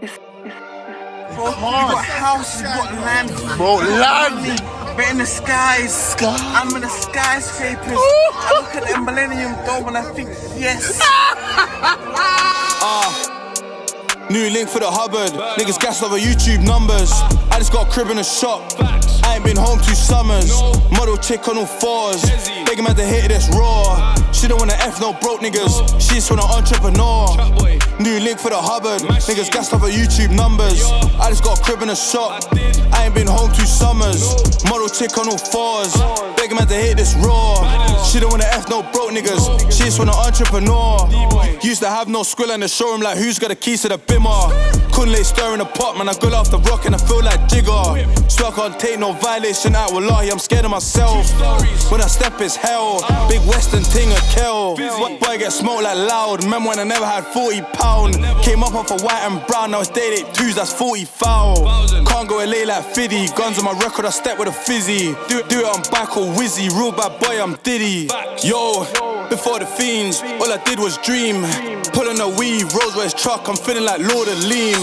Bro, you got houses, you got land. Bro, land. But in the skies, I'm in the skyscrapers. I look at the Millennium Dome and I think, yes. New link for the Hubbard. Niggas gassed over YouTube numbers. I just got a crib in a shop. I ain't been home 2 summers. Model chick on all 4s. Begging man to hit this raw. She don't wanna F no broke niggas. She just want an entrepreneur. New link for the Hubbard. Niggas gassed over YouTube numbers. I just got a crib in a shop. I ain't been home 2 summers. Model chick on all 4s. Begging man to hit this raw. She don't wanna F no broke niggas. She just want an entrepreneur. Used to have no squill in the showroom, like who's got the keys to the bimmer. Couldn't lay stir in the pot, man, I go off the rock and I feel like Jigger. So I can't take no violation out, wallahi, I'm scared of myself. When I step it's hell, big western ting a kill. Boy get smoked like loud, remember when I never had 40 pound. Came up off of white and brown, now it's day 2s, that's 40 foul. Can't go LA like Fiddy, guns on my record, I step with a fizzy. Do it on back or Wizzy, real bad boy, I'm Diddy. Yo, before the fiends, all I did was dream. Pulling a weave, Rolls-Royce truck, I'm feeling like Lord of Lean.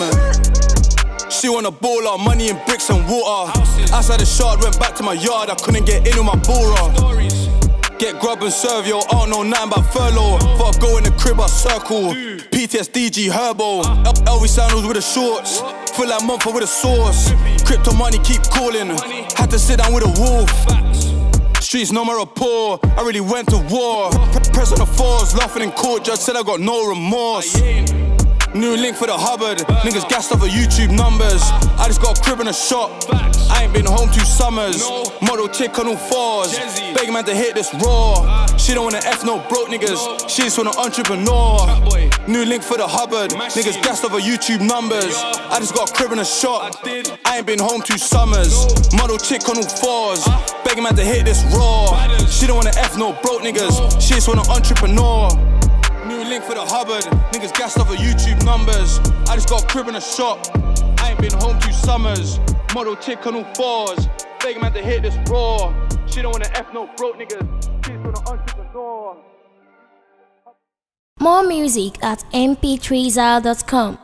She wanna ball out, money in bricks and water. Outside the shard, went back to my yard, I couldn't get in with my baller. Get grub and serve, yo, I don't know nothing about furlough. Thought I'd go in the crib, I circle. PTSDG Herbo, LV sandals with the shorts. Feel like Mumford with a sauce. Crypto money keep calling, had to sit down with a wolf. Streets no more poor, I really went to war. Press on the 4s, laughing in court, judge said I got no remorse. New link for the Hubbard, niggas gassed off of YouTube numbers. I just got a crib in a shop, I ain't been home 2 summers. Model chick on all 4s, begging man to hit this raw. She don't wanna F no broke niggas, she just want an entrepreneur. New link for the Hubbard, niggas gassed off of YouTube numbers. I just got a crib in a shop, I ain't been home 2 summers. Model chick on all 4s, begging man to hit this raw. She don't wanna F no broke niggas, she just want an entrepreneur. New link for the Hubbard, niggas gassed off of YouTube numbers. I just got a crib in a shop, I ain't been home 2 summers. Model chick on all 4s, begging man to hit this raw. She don't wanna F no broke niggas, she just want an entrepreneur. More music at mp3zal.com.